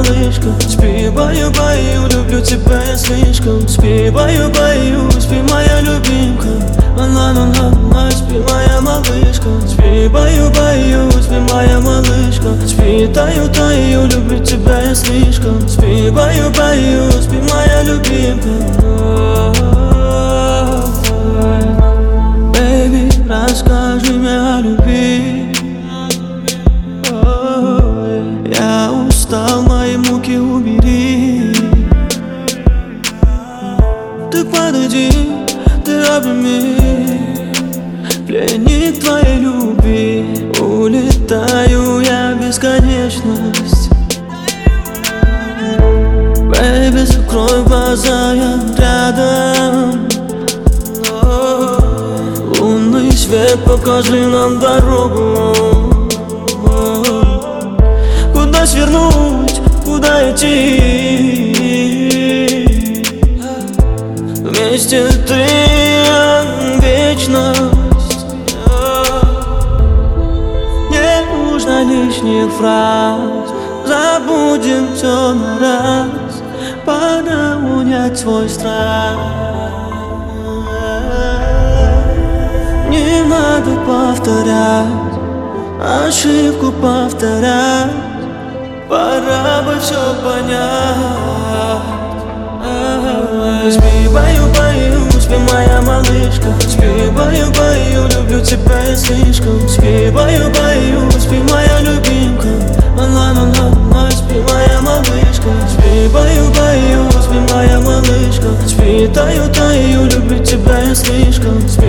малышка. Спи, баю-баю, люблю тебя я слишком. Спи, баю-баю, спи, моя любимка. Ла-ла-ла-ла, спи, моя малышка. Спи, баю-баю, спи, моя малышка. Спи, таю-таю, люблю тебя я слишком. Спи, баю-баю, спи, моя любимка. Бэйби, расскажи мне о любви. Я устал, мои муки убери. Ты подойди, ты обними, пленник твоей любви. Улетаю я в бесконечность. Бэйби, закрой глаза, я рядом. Лунный свет, покажи нам дорогу. Куда свернуть, куда идти? Вместе ты вечность. Не нужно лишних фраз, забудем все на раз. Пора унять свой страх. Не надо повторять, ошибку повторять. Пора бы все понять. Спи, баю-баю, спи, моя малышка. Спи, баю-баю, люблю тебя я слишком. Спи, баю-баю, спи, моя любимка. Ла-ла-ла-ла, спи, моя малышка. Спи, баю-баю, спи, моя малышка. Спи, таю-таю, люблю тебя я слишком.